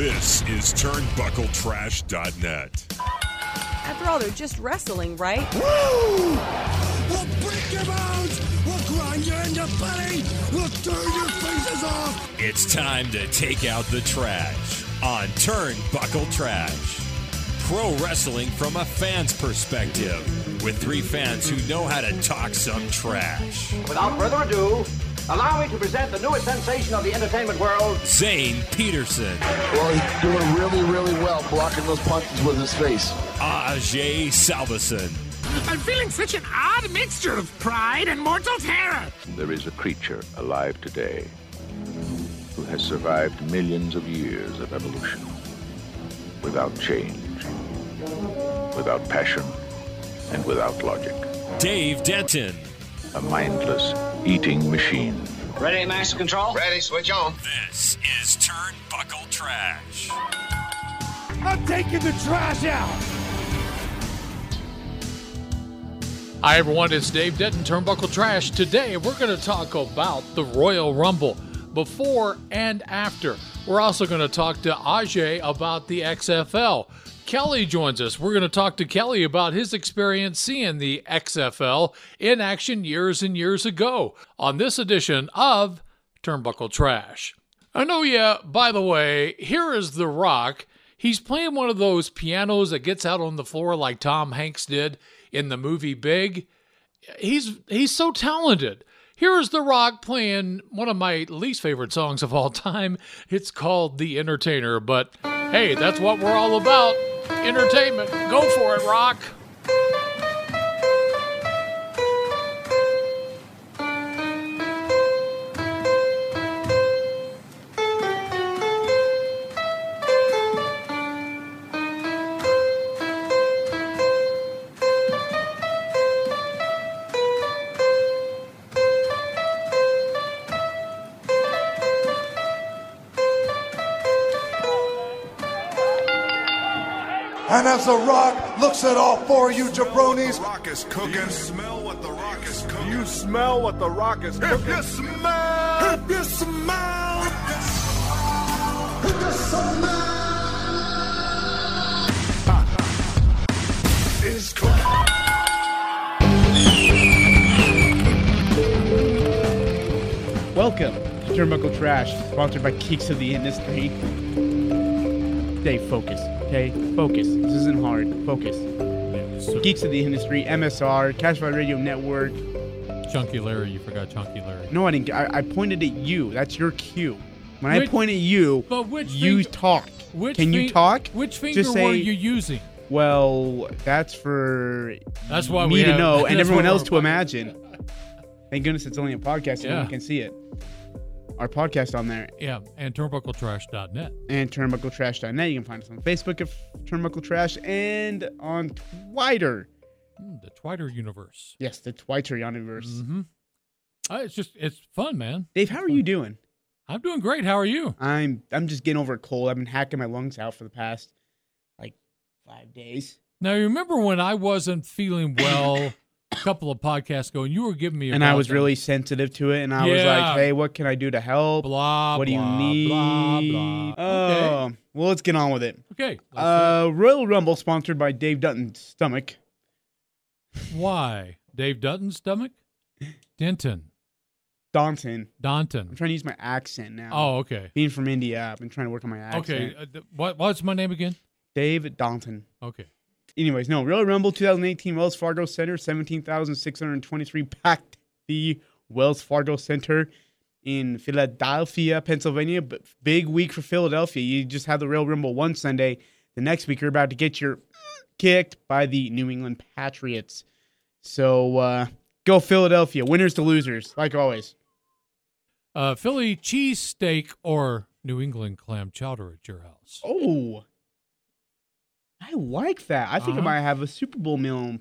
This is TurnbuckleTrash.net. After all, they're just wrestling, right? Woo! We'll break your bones! We'll grind you into putty! We'll turn your faces off! It's time to take out the trash on Turnbuckle Trash. Pro wrestling from a fan's perspective, with three fans who know how to talk some trash. Without further ado, allow me to present the newest sensation of the entertainment world, Zane Peterson. Well, he's doing really, really well blocking those punches with his face. Ajay Salveson. I'm feeling such an odd mixture of pride and mortal terror. There is a creature alive today who has survived millions of years of evolution without change, without passion, and without logic. Dave Denton. A mindless eating machine. ready, master control? Ready, switch on. This is Turnbuckle Trash. I'm taking the trash out. Hi, everyone. It's Dave Denton, Turnbuckle Trash. Today, we're going to talk about the Royal Rumble before and after. We're also going to talk to Ajay about the XFL. Kelly joins us. We're going to talk to Kelly about his experience seeing the XFL in action years and years ago on this edition of Turnbuckle Trash. I know, yeah, by the way, here is The Rock. He's playing one of those pianos that gets out on the floor like Tom Hanks did in the movie Big. He's so talented. Here is The Rock playing one of my least favorite songs of all time. It's called The Entertainer, but hey, that's what we're all about. Entertainment. Go for it, Rock. And as The Rock looks at all four of you jabronis, Rock is cooking. You smell what The Rock is cooking. You smell what The Rock is cooking. If you smell, If you smell, if you smell, is cooking. Welcome to Turnbuckle Trash, sponsored by Geeks of the Industry. Stay focused, okay? Focus. This isn't hard. Focus. Geeks of the Industry, MSR, Cashfly Radio Network. Chunky Larry. You forgot Chunky Larry. No, I didn't. I pointed at you. That's your cue. When I point at you, you talked. Can you talk? Which finger were you using? Well, that's for why me we to have, know and everyone else to imagine. Thank goodness it's only a podcast and no one can see it. Our podcast on there. Yeah, and turnbuckletrash.net. And turnbuckletrash.net. You can find us on Facebook at Turnbuckle Trash and on Twitter. The Twitter universe. Yes, the Twitter universe. Mm-hmm. It's fun, man. Dave, how are you doing? I'm doing great. How are you? I'm just getting over a cold. I've been hacking my lungs out for the past, 5 days. Now, you remember when I wasn't feeling well a couple of podcasts ago, and you were giving me and I was really sensitive to it, and I was like, hey, what can I do to help? Blah, what do you blah, need? blah, blah. Oh, well, let's get on with it. Okay. Royal Rumble, sponsored by Dave Dutton's stomach. Why? Dave Dutton's stomach? Denton. Daunton. I'm trying to use my accent now. Oh, okay. Being from India, I've been trying to work on my accent. Okay. What's my name again? Dave Daunton. Okay. Anyways, no, Royal Rumble 2018 Wells Fargo Center, 17,623 packed the Wells Fargo Center in Philadelphia, Pennsylvania. But big week for Philadelphia. You just had the Royal Rumble one Sunday. The next week, you're about to get your kicked by the New England Patriots. So, go Philadelphia. Winners to losers, like always. Philly cheesesteak or New England clam chowder at your house? Oh, I like that. I think I might have a Super Bowl meal. Oh,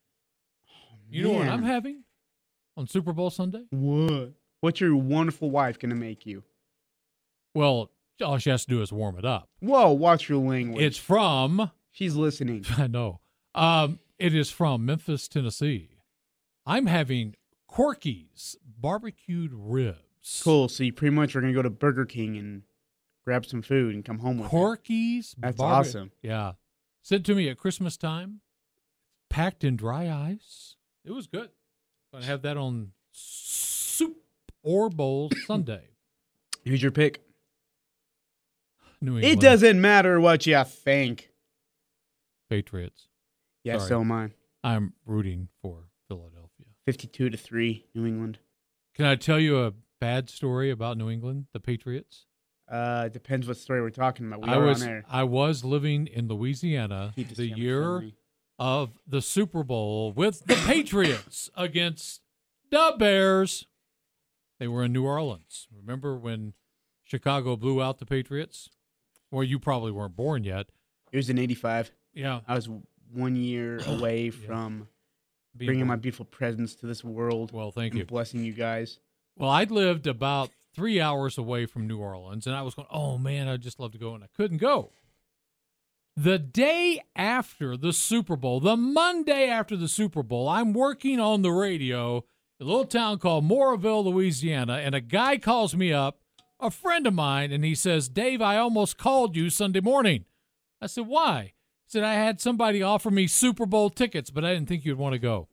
you know what I'm having on Super Bowl Sunday? What? What's your wonderful wife going to make you? Well, all she has to do is warm it up. Whoa, watch your language. It's from... She's listening. I know. It is from Memphis, Tennessee. I'm having Corky's barbecued ribs. Cool. So you pretty much are going to go to Burger King and grab some food, and come home with it. Corky's. That's awesome. Yeah. Sent to me at Christmas time, packed in dry ice. It was good. Going to have that on Soup or Bowl Sunday. Who's your pick? New England. It doesn't matter what you think. Patriots. Yeah, Sorry. so am I. I'm rooting for Philadelphia. 52-3, New England. Can I tell you a bad story about New England, the Patriots? Depends what story we're talking about. I was living in Louisiana the year of the Super Bowl with the Patriots against the Bears. They were in New Orleans. Remember when Chicago blew out the Patriots? Well, you probably weren't born yet. It was in 85. Yeah. I was 1 year away from bringing my beautiful presence to this world. Well, thank you. Blessing you guys. Well, I'd lived about 3 hours away from New Orleans, and I was going, oh, man, I'd just love to go, and I couldn't go. The day after the Super Bowl, the Monday after the Super Bowl, I'm working on the radio in a little town called Mooresville, Louisiana, and a guy calls me up, a friend of mine, and he says, Dave, I almost called you Sunday morning. I said, why? He said, I had somebody offer me Super Bowl tickets, but I didn't think you'd want to go.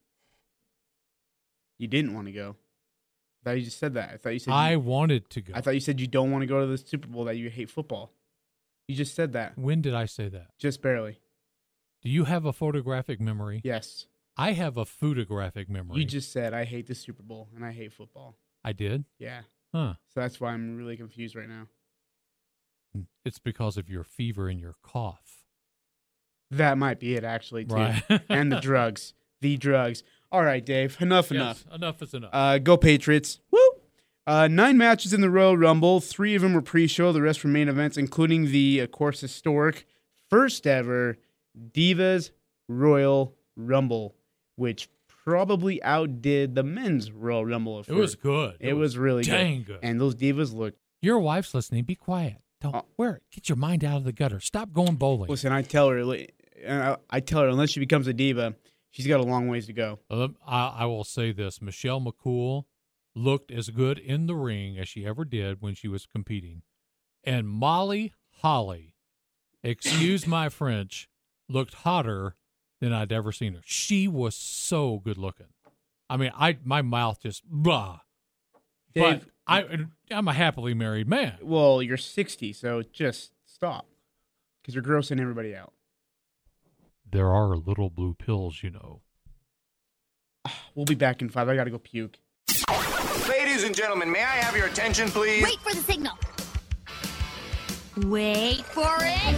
You didn't want to go. I thought you just said that. I thought you said I wanted to go. I thought you said you don't want to go to the Super Bowl, that you hate football. You just said that. When did I say that? Just barely. Do you have a photographic memory? Yes. I have a photographic memory. You just said, I hate the Super Bowl, and I hate football. I did? Yeah. Huh. So that's why I'm really confused right now. It's because of your fever and your cough. That might be it, actually, too. Right. And the drugs. The drugs. All right, Dave. Enough. Enough is enough. Go Patriots. Woo! 9 matches in the Royal Rumble. 3 of them were pre-show. The rest were main events, including the, of course, historic first ever Divas Royal Rumble, which probably outdid the men's Royal Rumble. It was good. It was really dang good. And those divas looked. Your wife's listening. Be quiet. Don't wear it. Get your mind out of the gutter. Stop going bowling. Listen, I tell her unless she becomes a diva, she's got a long ways to go. I will say this. Michelle McCool looked as good in the ring as she ever did when she was competing. And Molly Holly, excuse my French, looked hotter than I'd ever seen her. She was so good looking. I mean, my mouth just blah. Dave, but I'm a happily married man. Well, you're 60, so just stop, because you're grossing everybody out. There are little blue pills, you know. We'll be back in 5. I got to go puke. Ladies and gentlemen, may I have your attention, please? Wait for the signal. Wait for it.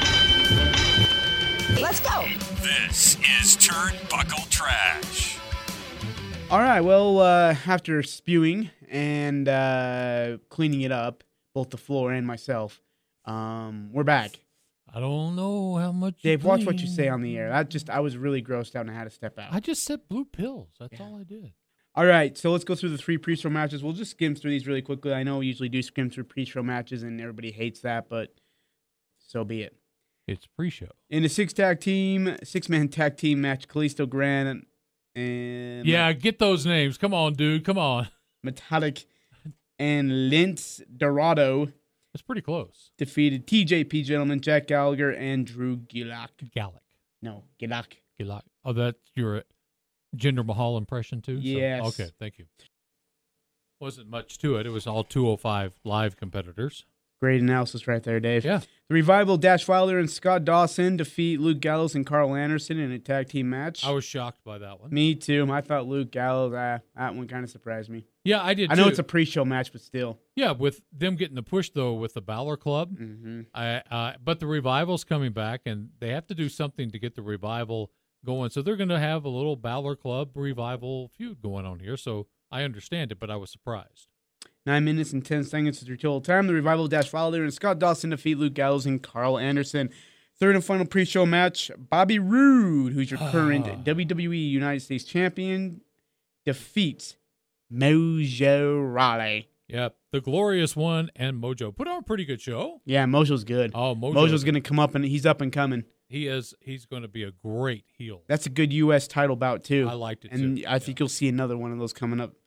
Let's go. This is Turnbuckle Trash. All right, well, after spewing and cleaning it up, both the floor and myself, we're back. I don't know how much. Dave, watch what you say on the air. I was really grossed out and I had to step out. I just said blue pills. That's all I did. All right, so let's go through the 3 pre-show matches. We'll just skim through these really quickly. I know we usually do skim through pre-show matches, and everybody hates that, but so be it. It's pre-show. In a 6-man tag team match, Kalisto Grant and get those names. Come on, dude. Come on. Metallic and Lince Dorado. That's pretty close. Defeated TJP Gentleman, Jack Gallagher, and Drew Gulak. No, Gulak. Oh, that's your Jinder Mahal impression too? Yes. So, okay, thank you. Wasn't much to it. It was all 205 live competitors. Great analysis right there, Dave. Yeah. The Revival, Dash Wilder, and Scott Dawson defeat Luke Gallows and Carl Anderson in a tag team match. I was shocked by that one. Me too. I thought Luke Gallows, that one kind of surprised me. Yeah, I did I know it's a pre-show match, but still. Yeah, with them getting the push, though, with the Balor Club. Mm-hmm. But the Revival's coming back, and they have to do something to get the Revival going. So they're going to have a little Balor Club Revival feud going on here. So I understand it, but I was surprised. 9 minutes and 10 seconds is your total time. The Revival, Dash Wilder, and Scott Dawson defeat Luke Gallows and Carl Anderson. Third and final pre-show match, Bobby Roode, who's your current WWE United States Champion, defeats Mojo Rawley. Yep, the Glorious One and Mojo put on a pretty good show. Yeah, Mojo's good. Oh, Mojo's going to come up, and he's up and coming. He is. He's going to be a great heel. That's a good U.S. title bout, too. I liked it, and too. I think you'll see another one of those coming up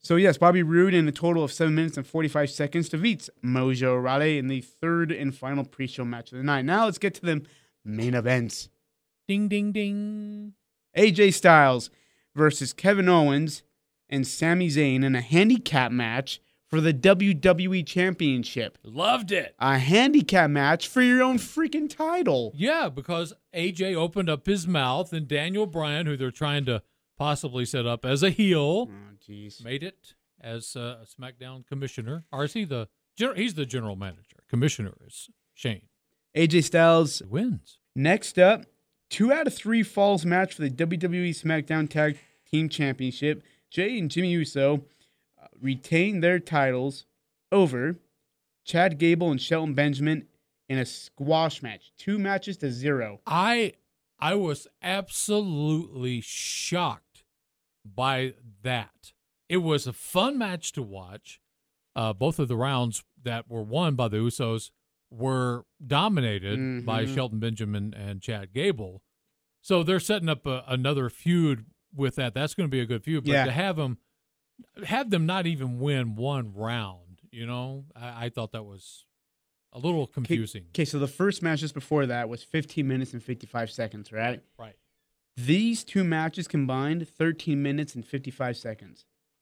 So, yes, Bobby Roode in a total of 7 minutes and 45 seconds defeats Mojo Rawley in the third and final pre-show match of the night. Now let's get to the main events. Ding, ding, ding. AJ Styles versus Kevin Owens and Sami Zayn in a handicap match for the WWE Championship. Loved it. A handicap match for your own freaking title. Yeah, because AJ opened up his mouth and Daniel Bryan, who they're trying to possibly set up as a heel, made it as a SmackDown commissioner. Or is he he's the general manager. Commissioner is Shane. AJ Styles wins. Next up, 2 out of 3 falls match for the WWE SmackDown Tag Team Championship. Jey and Jimmy Uso retain their titles over Chad Gable and Shelton Benjamin in a squash match. 2 matches to 0. I was absolutely shocked by that. It was a fun match to watch. Both of the rounds that were won by the Usos were dominated by Shelton Benjamin and Chad Gable. So they're setting up another feud with that. That's going to be a good feud. But to have them not even win one round, I thought that was a little confusing. Okay, so the first match just before that was 15 minutes and 55 seconds, right? Right. These 2 matches combined, 13 minutes and 55 seconds.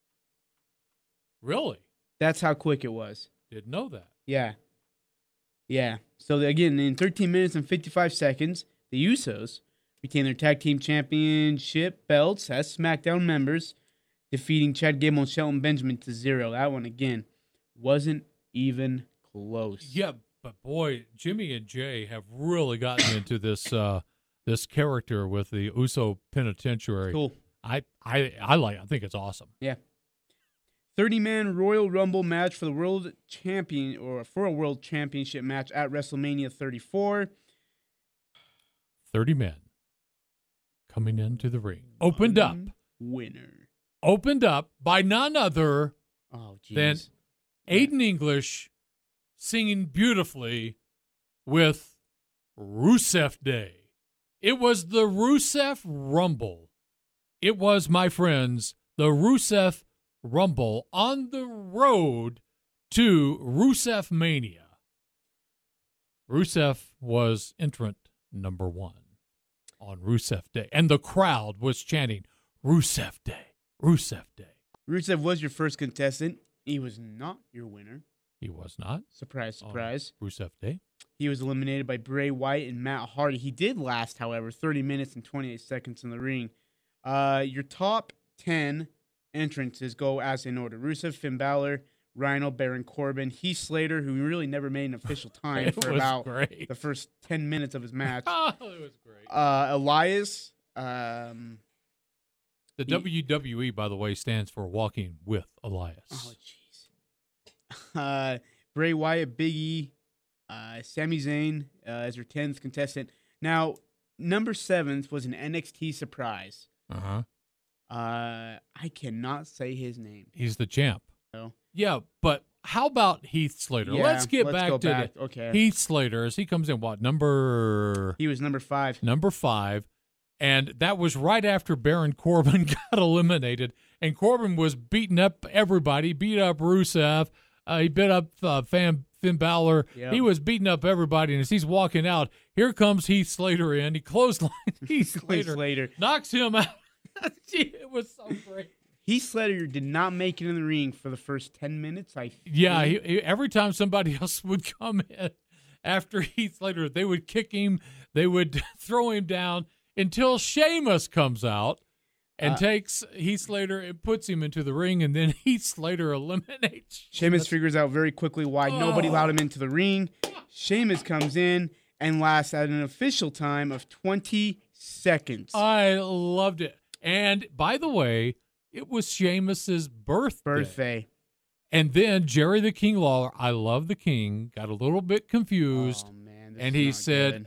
Really? That's how quick it was. Didn't know that. Yeah. Yeah. So, again, in 13 minutes and 55 seconds, the Usos retain their tag team championship belts as SmackDown members, defeating Chad Gable and Shelton Benjamin to 0. That one, again, wasn't even close. Yeah, but boy, Jimmy and Jay have really gotten into this this character with the Uso Penitentiary. Cool. I think it's awesome. Yeah. 30-man Royal Rumble match for the world champion or for a world championship match at WrestleMania 34. 30 men coming into the ring. Opened up by none other than Aiden English singing beautifully with Rusev Day. It was the Rusev Rumble. It was, my friends, the Rusev Rumble on the road to Rusev Mania. Rusev was entrant number 1 on Rusev Day, and the crowd was chanting, Rusev Day, Rusev Day. Rusev was your first contestant. He was not your winner. He was not. Surprise, surprise. Rusev Day. He was eliminated by Bray Wyatt and Matt Hardy. He did last, however, 30 minutes and 28 seconds in the ring. Your top 10 entrances go as in order. Rusev, Finn Balor, Rhino, Baron Corbin, Heath Slater, who really never made an official time for about the first 10 minutes of his match. Oh, it was great. Elias. The WWE, by the way, stands for Walking with Elias. Oh, jeez. Bray Wyatt, Big E, Sami Zayn as your 10th contestant. Now, number 7th was an NXT surprise. I cannot say his name. He's the champ. No. Yeah, but how about Heath Slater? Yeah, let's go back to okay. Heath Slater as he comes in. He was number 5. Number 5. And that was right after Baron Corbin got eliminated. And Corbin was beating up everybody, beat up Rusev. He beat up Finn Balor. Yep. He was beating up everybody. And as he's walking out, here comes Heath Slater in. He clotheslines Heath Slater. Knocks him out. It was so great. Heath Slater did not make it in the ring for the first 10 minutes. Every time somebody else would come in after Heath Slater, they would kick him, they would throw him down until Sheamus comes out and takes Heath Slater and puts him into the ring, and then Heath Slater eliminates Sheamus figures out very quickly why nobody allowed him into the ring. Sheamus comes in and lasts at an official time of 20 seconds. I loved it. And, by the way, it was Sheamus's birthday. And then Jerry the King Lawler, I love the King, got a little bit confused. Oh, man, and he said,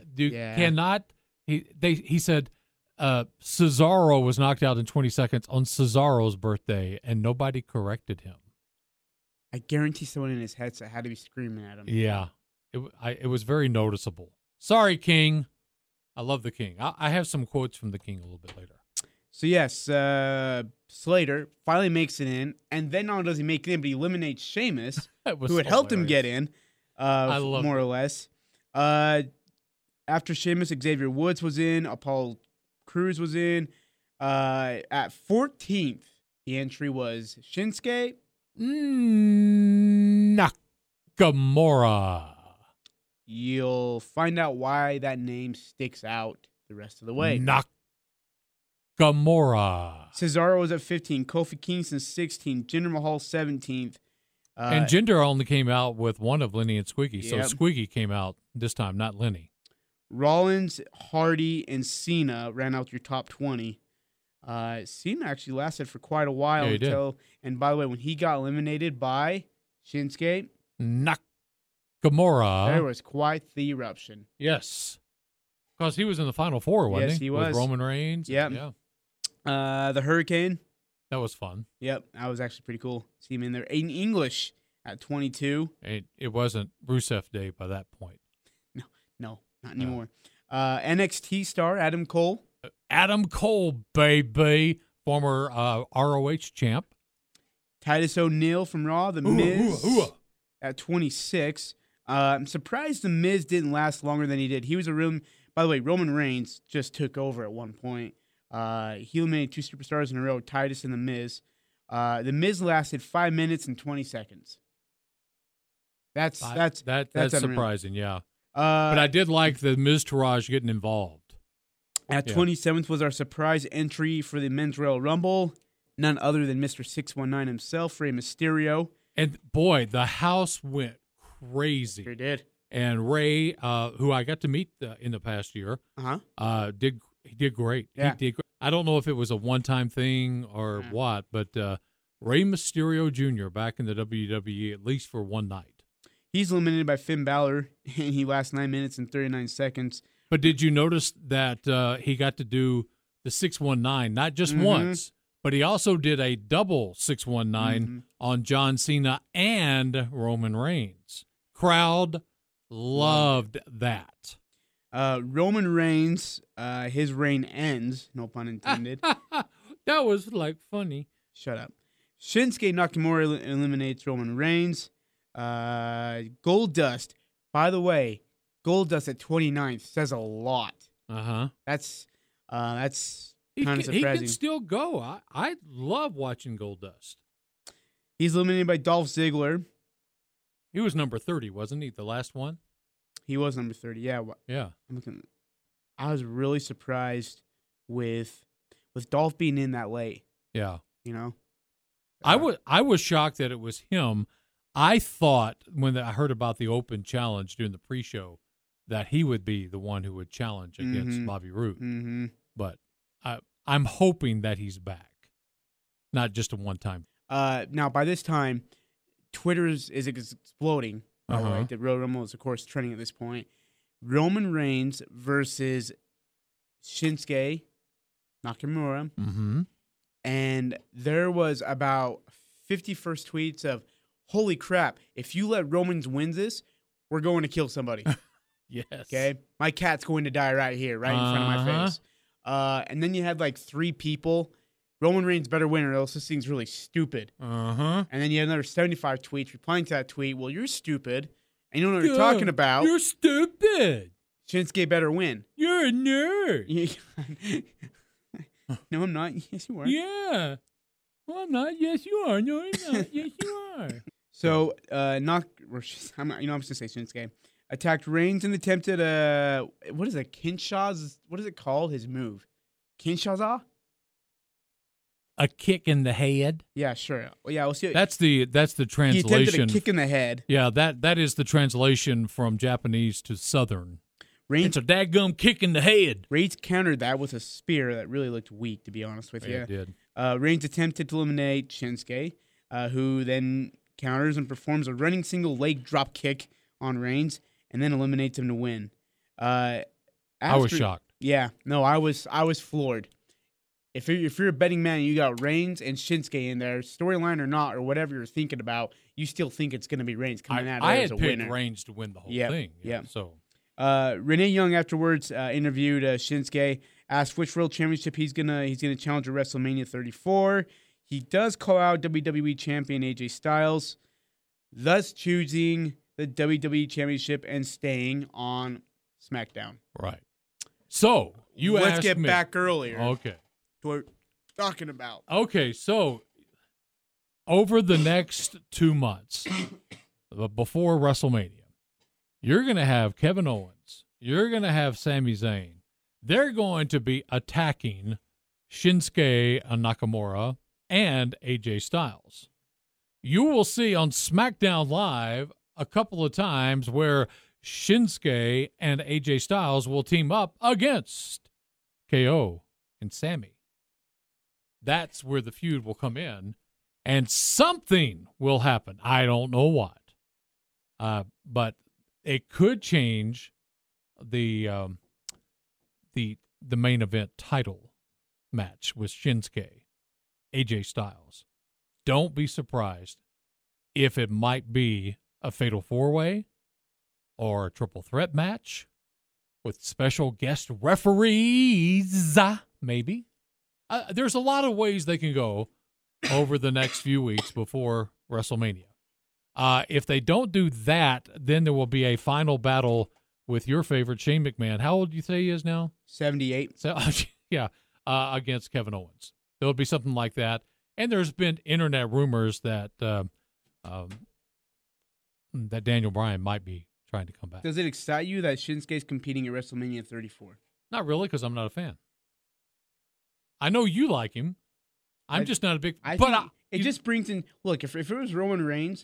he said Cesaro was knocked out in 20 seconds on Cesaro's birthday, and nobody corrected him. I guarantee someone in his headset had to be screaming at him. Yeah. It was very noticeable. Sorry, King. I love the King. I have some quotes from the King a little bit later. So yes, Slater finally makes it in, and then not only does he make it in, but he eliminates Sheamus, who had helped him get in, I love more or less. After Sheamus, Xavier Woods was in, Apollo Crews was in. At 14th, the entry was Shinsuke Nakamura. You'll find out why that name sticks out the rest of the way. Nakamura. Cesaro was at 15, Kofi Kingston 16, Jinder Mahal 17th. And Jinder only came out with one of Lenny and Squeaky, so Yep. Squeaky came out this time, not Lenny. Rollins, Hardy, and Cena ran out your top 20. Cena actually lasted for quite a while Yeah, he did. and by the way, when he got eliminated by Shinsuke, Nakamura. there was quite the eruption. Yes. Because he was in the Final Four, wasn't Yes, he was. With Roman Reigns. Yep. Yeah. The Hurricane. That was fun. Yep, that was actually pretty cool. See him in there. Aiden English at 22. It wasn't Rusev Day by that point. No, not anymore. NXT star Adam Cole. Adam Cole, baby. Former ROH champ. Titus O'Neil from Raw. The Miz at 26. I'm surprised The Miz didn't last longer than he did. He was a real... By the way, Roman Reigns just took over at one point. He eliminated two superstars in a row, Titus and The Miz. The Miz lasted 5 minutes and 20 seconds. That's unreal. surprising, yeah. But I did like the Miz Taraj getting involved. At 27th was our surprise entry for the Men's Royal Rumble. None other than Mr. 619 himself, Rey Mysterio. And boy, the house went crazy. Sure did. And Ray, who I got to meet in the past year, he did great. Yeah. He did great. I don't know if it was a one-time thing or what, but Rey Mysterio Jr. back in the WWE at least for one night. He's eliminated by Finn Balor, and he lasts 9 minutes and 39 seconds. But did you notice that he got to do the 619 not just once, but he also did a double 619 on John Cena and Roman Reigns? Crowd loved that. Roman Reigns, his reign ends, no pun intended. That was like funny. Shut up. Shinsuke Nakamura eliminates Roman Reigns. Goldust, by the way, Goldust at 29th says a lot. That's kind of surprising. He can still go. I love watching Goldust. He's eliminated by Dolph Ziggler. He was number 30, wasn't he? The last one. He was number 30. Yeah. Yeah. I was really surprised with Dolph being in that late. Yeah. You know. I was shocked that it was him. I thought when I heard about the open challenge during the pre-show that he would be the one who would challenge against Bobby Roode. But I'm hoping that he's back, not just a one-time. Now, by this time, Twitter is exploding. By the way, the Royal Rumble is, of course, trending at this point. Roman Reigns versus Shinsuke Nakamura. And there was about 50 first tweets of, holy crap, if you let Romans win this, we're going to kill somebody. Yes. Okay? My cat's going to die right here, right in front of my face. And then you had like 3 people. Roman Reigns better win or else this thing's really stupid. And then you had another 75 tweets replying to that tweet. Well, you're stupid. And you don't know what you're talking about. You're stupid. Shinsuke better win. You're a nerd. No, I'm not. Yes, you are. Yeah. Well, I'm not. Yes, you are. No, I'm not. Yes, you are. So, I'm just going to say Shinsuke. Attacked Reigns and attempted what is it? Kinshasa? What is it called? His move. Kinshasa? A kick in the head. Yeah, sure. Well, yeah, we'll see. That's the translation. He attempted a kick in the head. Yeah, that is the translation from Japanese to Southern. Reigns, it's a dadgum kick in the head. Reigns countered that with a spear that really looked weak, to be honest with you. It did. Reigns attempted to eliminate Shinsuke, who then counters and performs a running single leg drop kick on Reigns, and then eliminates him to win. I was shocked. Yeah, no, I was floored. If you're a betting man and you got Reigns and Shinsuke in there, storyline or not, or whatever you're thinking about, you still think it's going to be Reigns coming out as a winner. I had picked Reigns to win the whole thing. Yeah. So Renee Young afterwards interviewed Shinsuke asked which World Championship he's gonna challenge at WrestleMania 34. He does call out WWE Champion AJ Styles, thus choosing the WWE Championship and staying on SmackDown. Right. So let's get back earlier. Okay. To what we're talking about. Okay, so over the next 2 months, before WrestleMania, you're going to have Kevin Owens. You're going to have Sami Zayn. They're going to be attacking Shinsuke Nakamura and AJ Styles. You will see on SmackDown Live a couple of times where Shinsuke and AJ Styles will team up against KO and Sami. That's where the feud will come in, and something will happen. I don't know what, but it could change the main event title match with Shinsuke, AJ Styles. Don't be surprised if it might be a fatal four-way or a triple threat match with special guest referees, maybe. There's a lot of ways they can go over the next few weeks before WrestleMania. If they don't do that, then there will be a final battle with your favorite, Shane McMahon. How old do you say he is now? 78. So, yeah, against Kevin Owens. There will be something like that. And there's been internet rumors that that Daniel Bryan might be trying to come back. Does it excite you that Shinsuke's competing at WrestleMania 34? Not really, because I'm not a fan. I know you like him. I'm just not a big. It just brings in. Look, if it was Roman Reigns,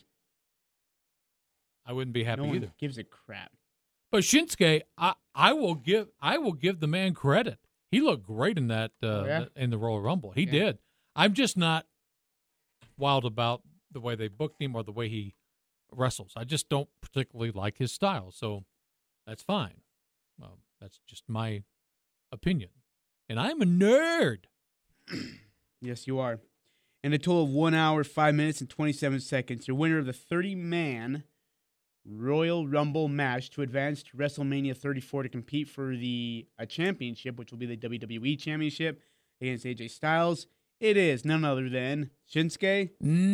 I wouldn't be happy no one either. Gives a crap. But Shinsuke, I will give the man credit. He looked great in that in the Royal Rumble. He did. I'm just not wild about the way they booked him or the way he wrestles. I just don't particularly like his style. So that's fine. That's just my opinion. And I'm a nerd. Yes, you are. In a total of 1 hour, 5 minutes, and 27 seconds, your winner of the 30-man Royal Rumble match to advance to WrestleMania 34 to compete for the championship, which will be the WWE Championship, against AJ Styles. It is none other than Shinsuke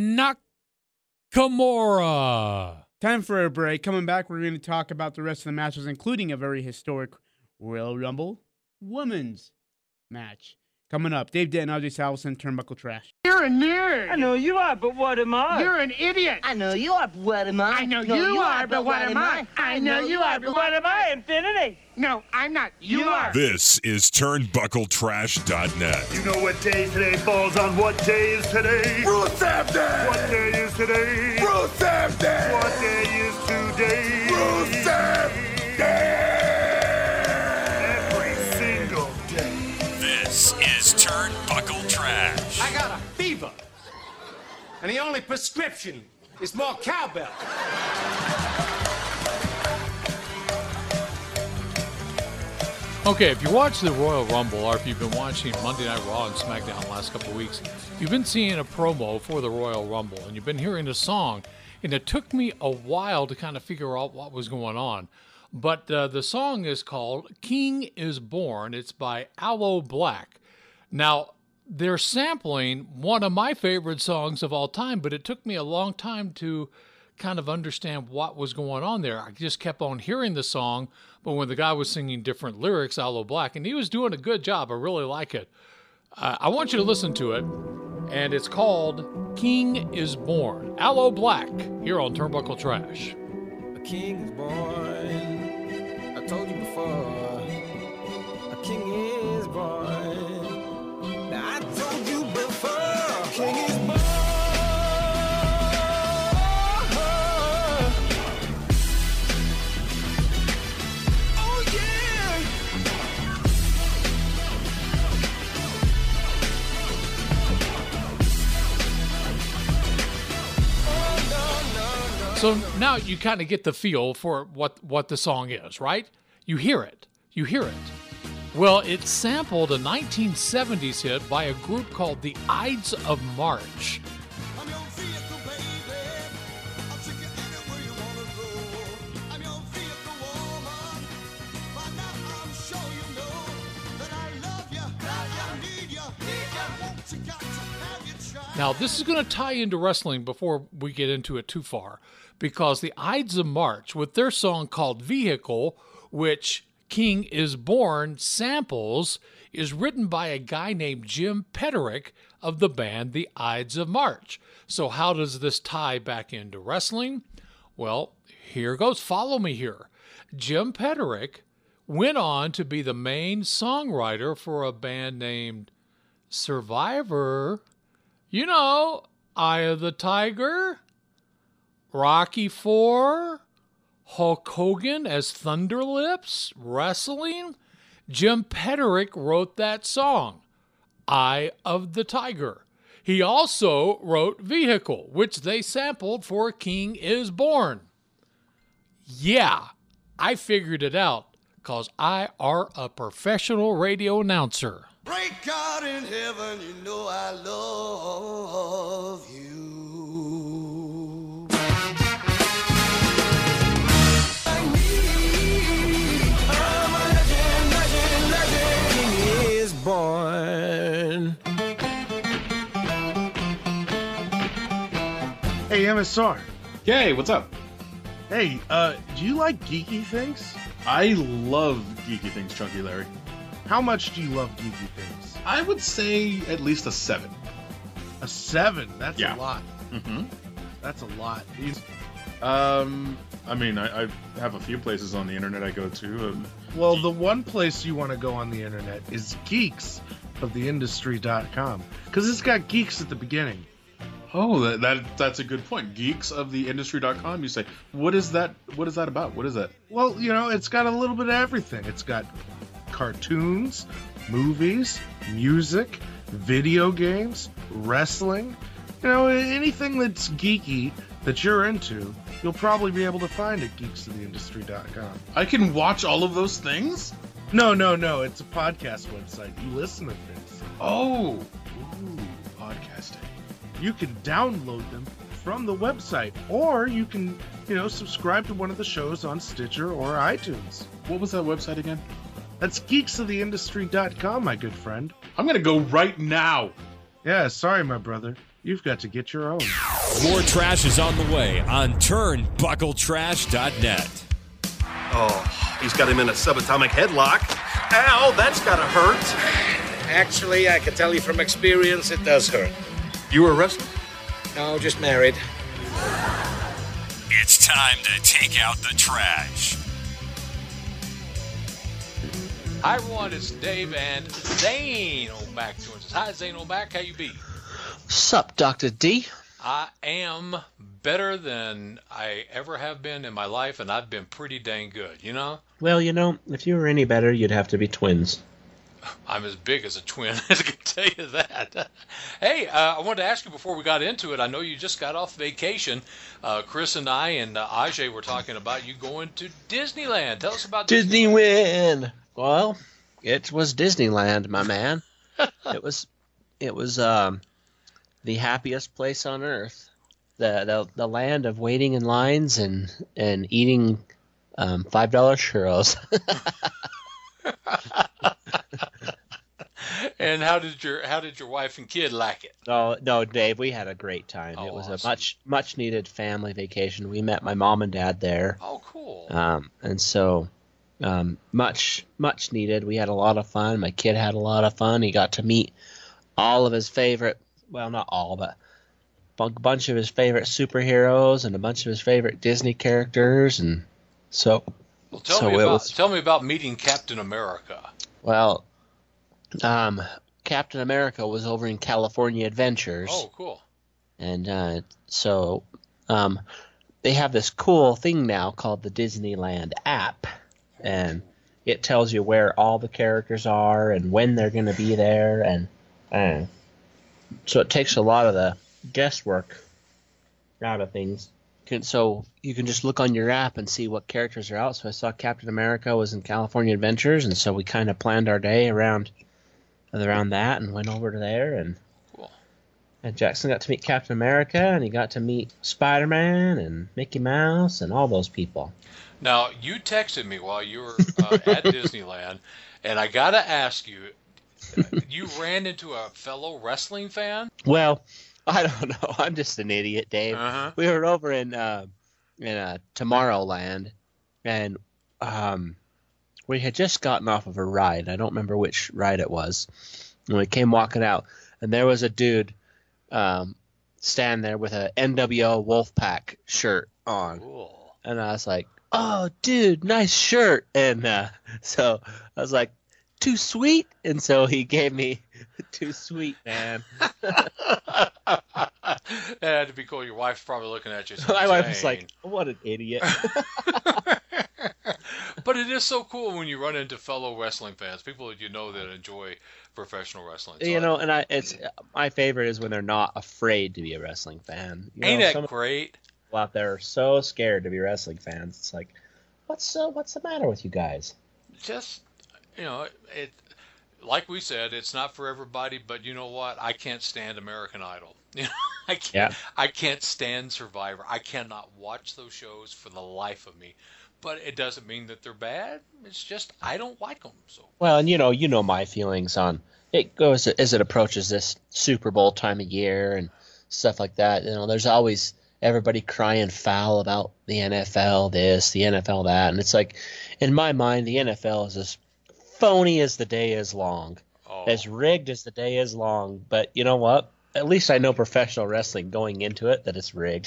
Nakamura. Time for a break. Coming back, we're going to talk about the rest of the matches, including a very historic Royal Rumble women's match. Coming up, Dave Denton, RJ Salveson, Turnbuckle Trash. You're a nerd. I know you are, but what am I? You're an idiot. I know you are, but what am I? I know you are, but what am I? I know you are, but what am I? Infinity. No, I'm not. You are. This is TurnbuckleTrash.net. You know what day today falls on? What day is today? Rusev Day! What day is today? Rusev Day! What day is today? Rusev Day! Every single day. This is Turnbuckle Trash. I got a fever. And the only prescription is more cowbell. Okay, if you watch the Royal Rumble or if you've been watching Monday Night Raw and SmackDown the last couple of weeks, you've been seeing a promo for the Royal Rumble and you've been hearing a song. And it took me a while to kind of figure out what was going on. But the song is called King is Born. It's by Aloe Black. Now, they're sampling one of my favorite songs of all time, but it took me a long time to kind of understand what was going on there. I just kept on hearing the song, but when the guy was singing different lyrics, Aloe Black, and he was doing a good job. I really like it. I want you to listen to it, and it's called King is Born. Aloe Black, here on Turnbuckle Trash. A king is born. I told you before. A king is born. Now I told you before. A king is born. Oh yeah. So now you kind of get the feel for what the song is, right? You hear it. Well, it sampled a 1970s hit by a group called the Ides of March. Now, this is going to tie into wrestling before we get into it too far, because the Ides of March, with their song called Vehicle, which King is Born samples, is written by a guy named Jim Peterick of the band The Ides of March. So how does this tie back into wrestling? Well, here goes. Follow me here. Jim Peterick went on to be the main songwriter for a band named Survivor. You know, Eye of the Tiger, Rocky IV, Hulk Hogan as Thunderlips, wrestling. Jim Peterick wrote that song, Eye of the Tiger. He also wrote Vehicle, which they sampled for King is Born. Yeah, I figured it out, because I are a professional radio announcer. Break God in heaven, you know I love you. King is born. Hey, MSR. Hey, what's up? Hey, do you like geeky things? I love geeky things, Chunky Larry. How much do you love geeky things? I would say at least a 7. A 7? That's a lot. Mm-hmm. That's a lot. I mean, I have a few places on the internet I go to. Well, the one place you want to go on the internet is geeksoftheindustry.com, because it's got geeks at the beginning. Oh, that's a good point. Geeksoftheindustry.com. You say, what is that? What is that about? What is that? Well, you know, it's got a little bit of everything. It's got cartoons, movies, music, video games, wrestling. You know, anything that's geeky that you're into, you'll probably be able to find at geeksoftheindustry.com. I can watch all of those things? No. It's a podcast website. You listen to things. Oh. Ooh, podcasting. You can download them from the website, or you can, subscribe to one of the shows on Stitcher or iTunes. What was that website again? That's geeksoftheindustry.com, my good friend. I'm going to go right now. Yeah, sorry, my brother. You've got to get your own. More trash is on the way on turnbuckletrash.net. Oh, he's got him in a subatomic headlock. Ow, that's gotta hurt. Actually, I can tell you from experience, it does hurt. You were a wrestler? No, just married. It's time to take out the trash. Hi, everyone. It's Dave and Zane O'Mac joins us. Hi, Zane O'Mac. How you be? Sup, Dr. D? I am better than I ever have been in my life, and I've been pretty dang good, you know? Well, if you were any better, you'd have to be twins. I'm as big as a twin, I can tell you that. Hey, I wanted to ask you before we got into it, I know you just got off vacation. Chris and I and Ajay were talking about you going to Disneyland. Tell us about Disneyland. Well, it was Disneyland, my man. It was the happiest place on earth. The land of waiting in lines and eating $5 churros. And how did your wife and kid like it? Oh no, Dave, we had a great time. It was awesome. A much needed family vacation. We met my mom and dad there. Oh, cool. And so much needed. We had a lot of fun. My kid had a lot of fun. He got to meet all of his favorite, well, not all, but a bunch of his favorite superheroes and a bunch of his favorite Disney characters, and so. Well, tell me about meeting Captain America. Well, Captain America was over in California Adventures. Oh, cool. And so they have this cool thing now called the Disneyland app, and it tells you where all the characters are and when they're going to be there, and so it takes a lot of the guesswork out of things. So you can just look on your app and see what characters are out. So I saw Captain America was in California Adventures, and so we kind of planned our day around that and went over to there. And cool. And Jackson got to meet Captain America, and he got to meet Spider-Man and Mickey Mouse and all those people. Now, you texted me while you were at Disneyland, and I got to ask you, You ran into a fellow wrestling fan? Well, I don't know. I'm just an idiot, Dave. Uh-huh. We were over in Tomorrowland, and we had just gotten off of a ride. I don't remember which ride it was. And we came walking out, and there was a dude standing there with a NWO Wolfpack shirt on. Cool. And I was like, "Oh, dude, nice shirt." And so I was like, "Too sweet?" And so he gave me "Too sweet, man." That had to be cool. Your wife's probably looking at you. My wife was like, "What an idiot." But it is so cool when you run into fellow wrestling fans, people that you know that enjoy professional wrestling. So it's my favorite is when they're not afraid to be a wrestling fan. Ain't that great? People out there are so scared to be wrestling fans. It's like, what's the matter with you guys? Just, it. Like we said, it's not for everybody. But you know what? I can't stand American Idol. I can't stand Survivor. I cannot watch those shows for the life of me. But it doesn't mean that they're bad. It's just I don't like them. So. Well, and you know my feelings on it goes as it approaches this Super Bowl time of year and stuff like that. There's always everybody crying foul about the NFL this, the NFL that, and it's like, in my mind, the NFL is as phony as the day is long, as rigged as the day is long. But you know what? At least I know professional wrestling going into it that it's rigged.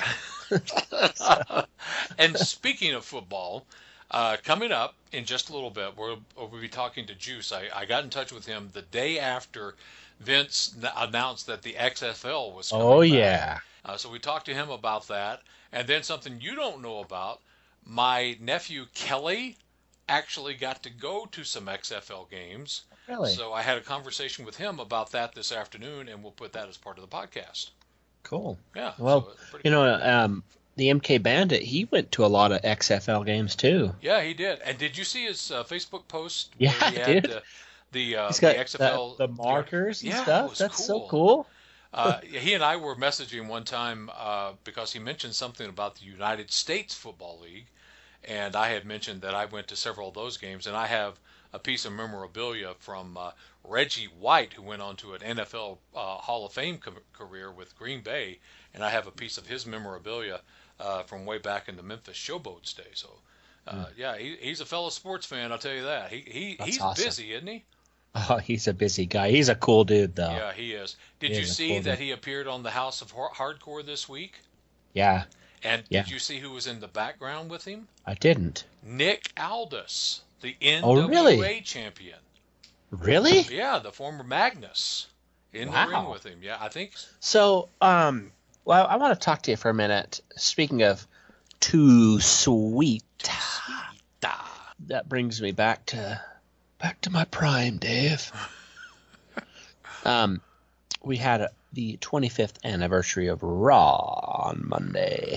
And speaking of football, coming up in just a little bit, we'll be talking to Juice. I got in touch with him the day after Vince announced that the XFL was coming back. Yeah. So we talked to him about that. And then something you don't know about, my nephew Kelly actually got to go to some XFL games. Really? So I had a conversation with him about that this afternoon, and we'll put that as part of the podcast. Cool. Yeah. Well, so the MK Bandit, he went to a lot of XFL games too. Yeah, he did. And did you see his Facebook post? Yeah, where he I had did. He's got the XFL the markers and yeah, stuff. It was That's cool. so cool. He and I were messaging one time because he mentioned something about the United States Football League, and I had mentioned that I went to several of those games, and I have a piece of memorabilia from Reggie White, who went on to an NFL Hall of Fame career with Green Bay, and I have a piece of his memorabilia from way back in the Memphis Showboats day. So, yeah, he's a fellow sports fan, I'll tell you that. He's awesome. Busy, isn't he? Oh, he's a busy guy. He's a cool dude, though. Yeah, he is. Did you see that he appeared on the House of Hardcore this week? Yeah. And did you see who was in the background with him? I didn't. Nick Aldis, the NWA champion. Really? Yeah, the former Magnus in the ring with him. Yeah, I think. So, well, I want to talk to you for a minute. Speaking of too sweet, that brings me back to my prime, Dave. We had the 25th anniversary of Raw on Monday.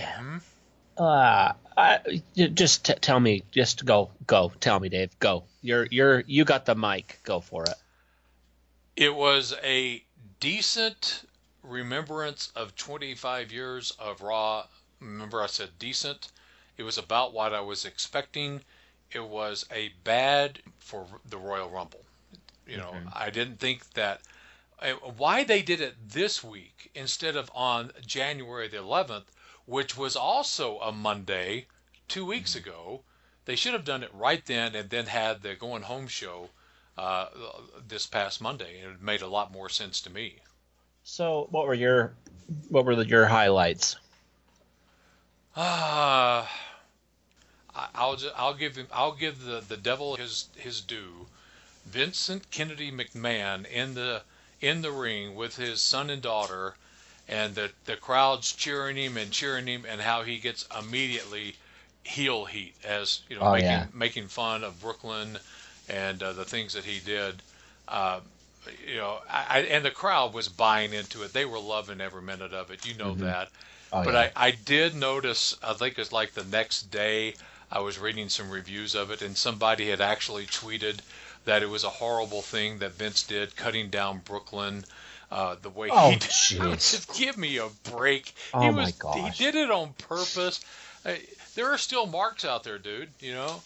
Just tell me, just go. Tell me, Dave. Go. You got the mic. Go for it. It was a decent remembrance of 25 years of Raw. Remember, I said decent. It was about what I was expecting. It was a bad for the Royal Rumble. I didn't think that. Why they did it this week instead of on January the 11th, which was also a Monday 2 weeks ago. They should have done it right then and then had the going home show this past Monday. It made a lot more sense to me. So, what were your highlights? I'll give the devil his due. Vincent Kennedy McMahon in the ring with his son and daughter, and the crowd's cheering him and how he gets immediately heel heat as making fun of Brooklyn and the things that he did. And the crowd was buying into it. They were loving every minute of it. You know that. But I did notice, I think it's like the next day, I was reading some reviews of it, and somebody had actually tweeted that it was a horrible thing that Vince did, cutting down Brooklyn the way he did. Just give me a break. Oh, my gosh. He did it on purpose. There are still marks out there, dude,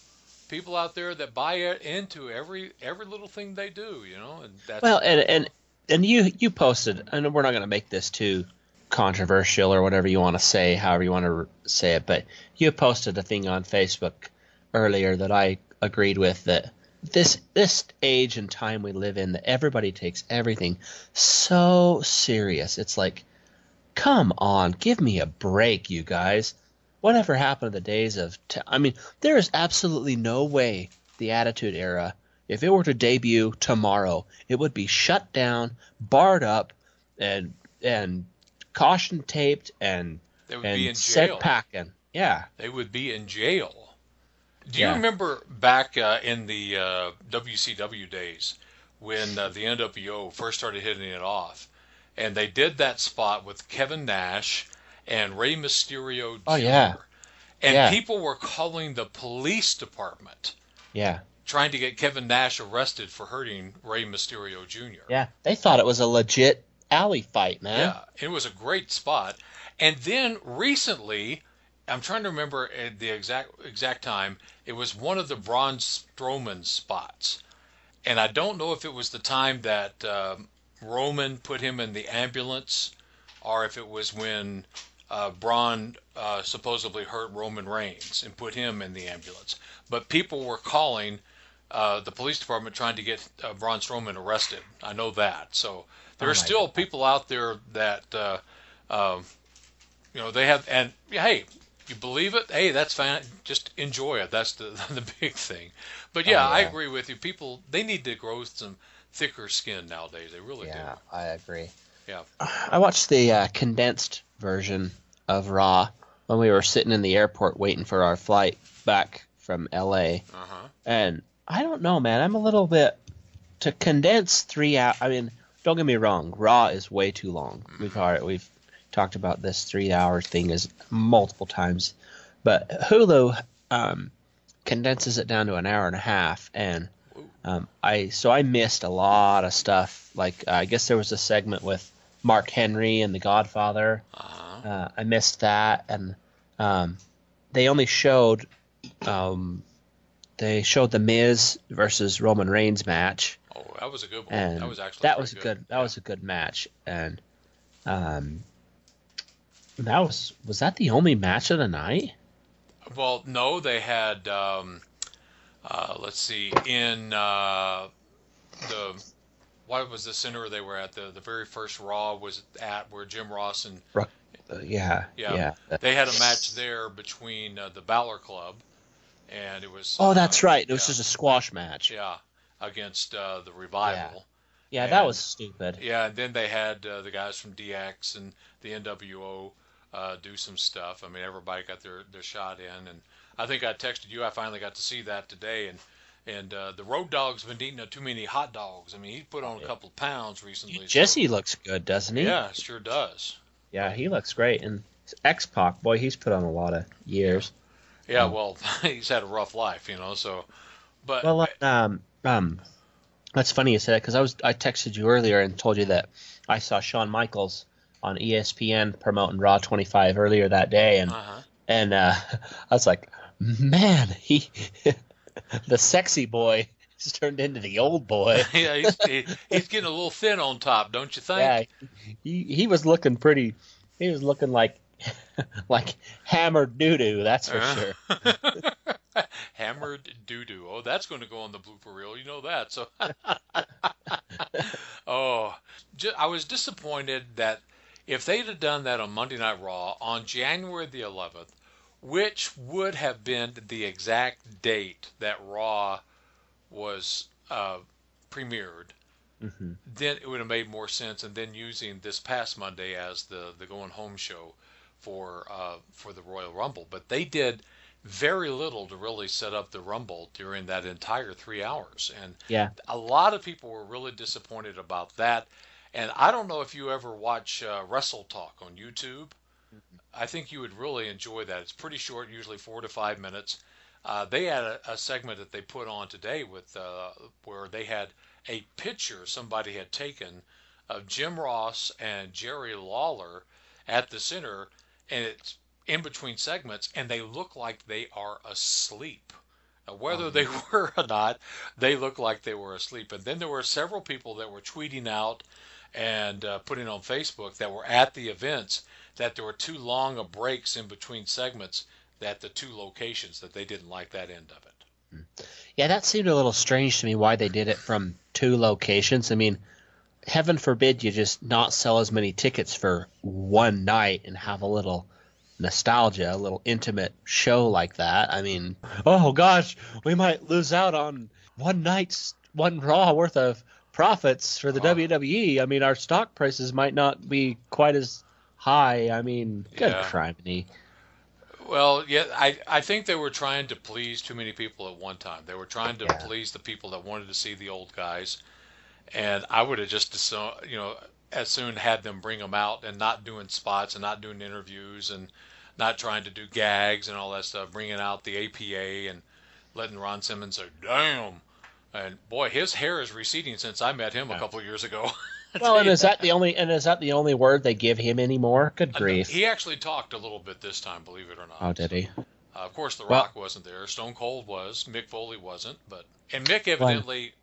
people out there that buy into every little thing they do, and that's well, and you posted, and we're not going to make this too controversial or whatever you want to say, however you want to say it, but you posted a thing on Facebook earlier that I agreed with, that this age and time we live in, that everybody takes everything so serious. It's like, come on, give me a break, you guys. Whatever happened to the days of there is absolutely no way the Attitude Era, if it were to debut tomorrow, it would be shut down, barred up, and caution taped, and they would be in set jail. packing. Yeah, they would be in jail. Do you remember back in the WCW days when the NWO first started hitting it off, and they did that spot with Kevin Nash and Rey Mysterio Jr. Oh, yeah. And people were calling the police department. Yeah. Trying to get Kevin Nash arrested for hurting Rey Mysterio Jr. Yeah. They thought it was a legit alley fight, man. Yeah. It was a great spot. And then recently, I'm trying to remember the exact time, it was one of the Braun Strowman spots. And I don't know if it was the time that Roman put him in the ambulance, or if it was when Braun supposedly hurt Roman Reigns and put him in the ambulance. But people were calling the police department trying to get Braun Strowman arrested. I know that. So there are still people out there that, they have, and hey, you believe it? Hey, that's fine. Just enjoy it. That's the big thing. But yeah, I agree with you. People, they need to grow some thicker skin nowadays. They really do. Yeah, I agree. Yeah. I watched the condensed version of Raw when we were sitting in the airport waiting for our flight back from LA. And I don't know, man. I'm a little bit to condense 3 hours. I mean, don't get me wrong. Raw is way too long. We've talked about this 3 hour thing is multiple times, but Hulu condenses it down to an hour and a half, and I missed a lot of stuff. Like I guess there was a segment with Mark Henry and The Godfather. I missed that, and they only showed the Miz versus Roman Reigns match. Oh, that was a good one. And that was actually good. That was a good match, and was that the only match of the night? Well, no, they had. Let's see, in what was the center they were at? The very first Raw was at where Jim Ross and yeah. They had a match there between the Balor Club, and it was. Oh, that's right. It was just a squash match. Yeah, against the Revival. Yeah, that was stupid. Yeah, and then they had the guys from DX and the NWO do some stuff. I mean, everybody got their shot in, and I think I texted you. I finally got to see that today, and the Road Dogg's been eating too many hot dogs. I mean, he put on a couple of pounds recently. Jesse looks good, doesn't he? Yeah, sure does. Yeah, he looks great. And X-Pac, boy, he's put on a lot of years. Yeah, well, he's had a rough life, so. But well, that's funny you said that, because I texted you earlier and told you that I saw Shawn Michaels on ESPN promoting Raw 25 earlier that day, and I was like, man, the sexy boy has turned into the old boy. Yeah, he's getting a little thin on top, don't you think? Yeah, he was looking pretty. He was looking like hammered doo-doo, that's for sure. Hammered doo-doo. Oh, that's going to go on the blooper reel. You know that. So, I was disappointed that if they'd have done that on Monday Night Raw on January the 11th, which would have been the exact date that Raw was premiered, then it would have made more sense. And then using this past Monday as the going home show for the Royal Rumble, but they did very little to really set up the Rumble during that entire 3 hours, and a lot of people were really disappointed about that. And I don't know if you ever watch Wrestle Talk on YouTube. I think you would really enjoy that. It's pretty short, usually 4 to 5 minutes. They had a segment that they put on today with where they had a picture somebody had taken of Jim Ross and Jerry Lawler at the center, and it's in between segments, and they look like they are asleep. Whether they were or not, they looked like they were asleep. And then there were several people that were tweeting out and putting on Facebook that were at the events that there were too long of breaks in between segments at the two locations, that they didn't like that end of it. Yeah, that seemed a little strange to me why they did it from two locations. I mean, heaven forbid you just not sell as many tickets for one night and have a little nostalgia, a little intimate show like that. I mean, oh gosh, we might lose out on one Raw worth of profits for the WWE. I mean, our stock prices might not be quite as high. I mean, good criminy. Well, yeah, I think they were trying to please too many people at one time. They were trying to please the people that wanted to see the old guys, and I would have just as soon had them bring them out and not doing spots and not doing interviews and not trying to do gags and all that stuff, bringing out the APA and letting Ron Simmons say, damn. And boy, his hair is receding since I met him a couple of years ago. Well, and is that the only word they give him anymore? Good grief. He actually talked a little bit this time, believe it or not. Oh, did he? Of course, The Rock wasn't there. Stone Cold was. Mick Foley wasn't. And Mick evidently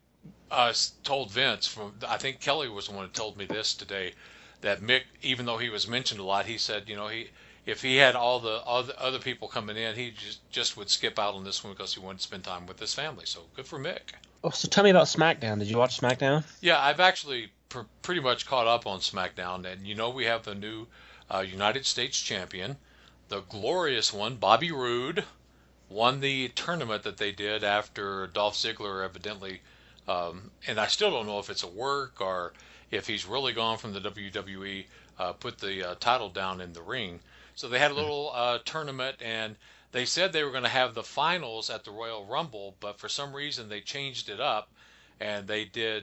told Vince, I think Kelly was the one who told me this today, that Mick, even though he was mentioned a lot, he said, if he had all the other people coming in, he just would skip out on this one because he wanted to spend time with his family. So good for Mick. Oh, so tell me about SmackDown. Did you watch SmackDown? Yeah, I've actually pretty much caught up on SmackDown. And we have the new United States champion, the glorious one, Bobby Roode, won the tournament that they did after Dolph Ziggler evidently, and I still don't know if it's a work or if he's really gone from the WWE, put the title down in the ring. So they had a little tournament, and they said they were going to have the finals at the Royal Rumble, but for some reason they changed it up, and they did,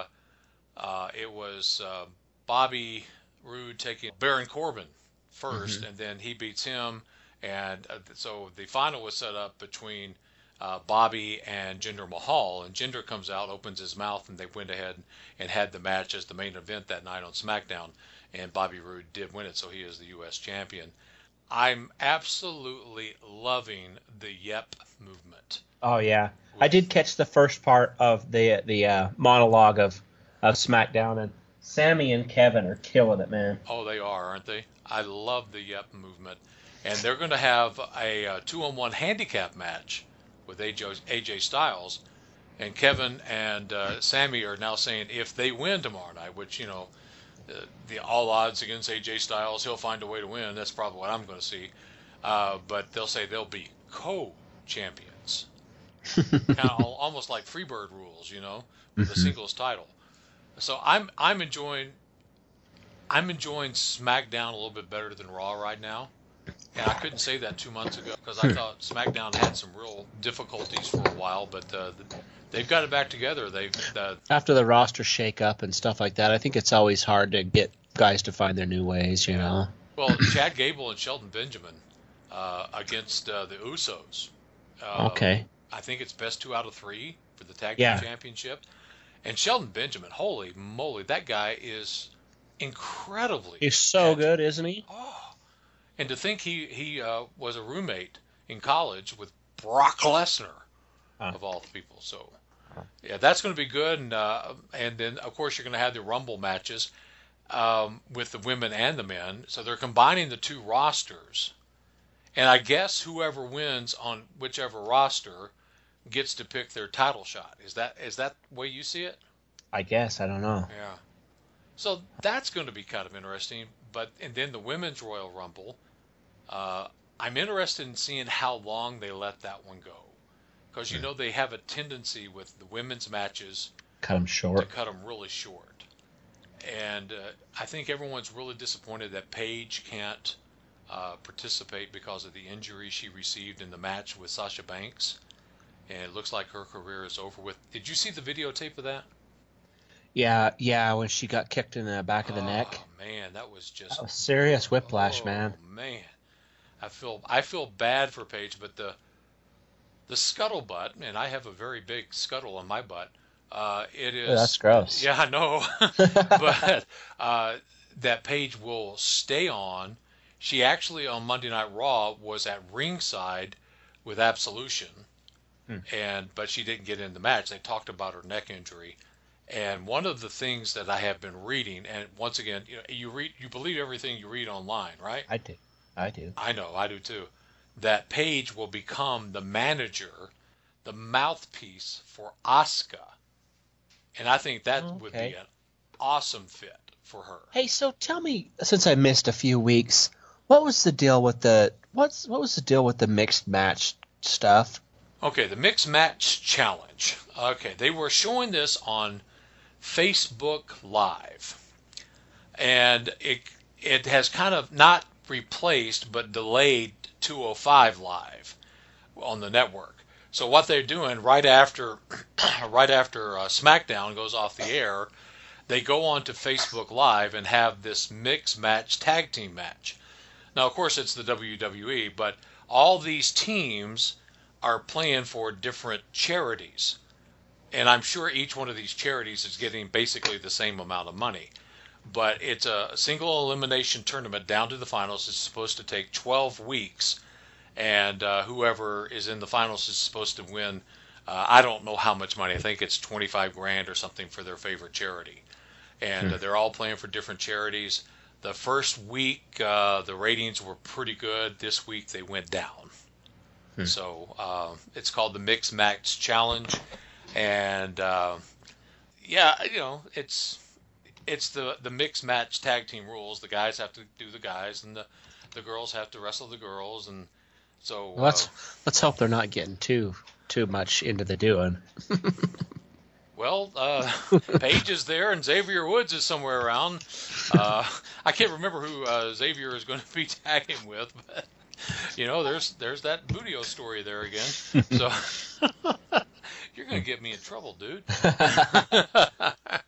it was Bobby Roode taking Baron Corbin first, and then he beats him, and so the final was set up between Bobby and Jinder Mahal, and Jinder comes out, opens his mouth, and they went ahead and had the match as the main event that night on SmackDown, and Bobby Roode did win it, so he is the U.S. champion. I'm absolutely loving the Yep movement. Oh yeah, I did catch the first part of the monologue of SmackDown, and Sammy and Kevin are killing it, man. Oh, they are, aren't they? I love the Yep movement, and they're going to have a 2-on-1 handicap match with AJ Styles, and Kevin and Sammy are now saying if they win tomorrow night, which the all odds against AJ Styles, he'll find a way to win. That's probably what I'm going to see. But they'll say they'll be co-champions, kind of almost like Freebird rules, with a singles title. So I'm enjoying SmackDown a little bit better than Raw right now. And I couldn't say that 2 months ago because I thought SmackDown had some real difficulties for a while, but they've got it back together. After the roster shake-up and stuff like that, I think it's always hard to get guys to find their new ways, know. Well, Chad Gable and Shelton Benjamin against the Usos. Okay. I think it's best 2 out of 3 for the Tag Team Championship. And Shelton Benjamin, holy moly, that guy is incredibly He's so good, isn't he? Oh. And to think he was a roommate in college with Brock Lesnar, of all people. So, yeah, that's going to be good. And then, of course, you're going to have the Rumble matches with the women and the men. So they're combining the two rosters. And I guess whoever wins on whichever roster gets to pick their title shot. Is that the way you see it? I guess. I don't know. Yeah. So that's going to be kind of interesting. And then the Women's Royal Rumble, I'm interested in seeing how long they let that one go. Because, they have a tendency with the women's matches cut them short. To cut them really short. And I think everyone's really disappointed that Paige can't participate because of the injury she received in the match with Sasha Banks. And it looks like her career is over with. Did you see the videotape of that? Yeah, when she got kicked in the back of the neck. Oh, man, that was just... That was serious whiplash, man. Man. I feel bad for Paige, but the scuttlebutt, and I have a very big scuttle on my butt, it is... Oh, that's gross. Yeah, I know. But that Paige will stay on. She actually, on Monday Night Raw, was at ringside with Absolution. but she didn't get in the match. They talked about her neck injury. And one of the things that I have been reading, and once again, you believe everything you read online, right? I do. I know, I do too. That Paige will become the manager, the mouthpiece for Asuka. And I think that would be an awesome fit for her. Hey, so tell me, since I missed a few weeks, what was the deal with the mixed match stuff? Okay, the mixed match challenge. Okay, they were showing this on Facebook Live, and it has kind of not replaced but delayed 205 Live on the network. So what they're doing right after SmackDown goes off the air, they go on to Facebook Live and have this mixed match tag team match. Now, of course, it's the WWE, but all these teams are playing for different charities. And I'm sure each one of these charities is getting basically the same amount of money. But it's a single elimination tournament down to the finals. It's supposed to take 12 weeks. And whoever is in the finals is supposed to win, I don't know how much money. I think it's $25,000 or something for their favorite charity. And they're all playing for different charities. The first week, the ratings were pretty good. This week, they went down. So it's called the Mixed Match Challenge. And it's the mixed match tag team rules. The guys have to do the guys, and the girls have to wrestle the girls, and so let's hope they're not getting too much into the doing. Well, Paige is there, and Xavier Woods is somewhere around. I can't remember who Xavier is going to be tagging with, but there's that Budio story there again. So. You're going to get me in trouble, dude.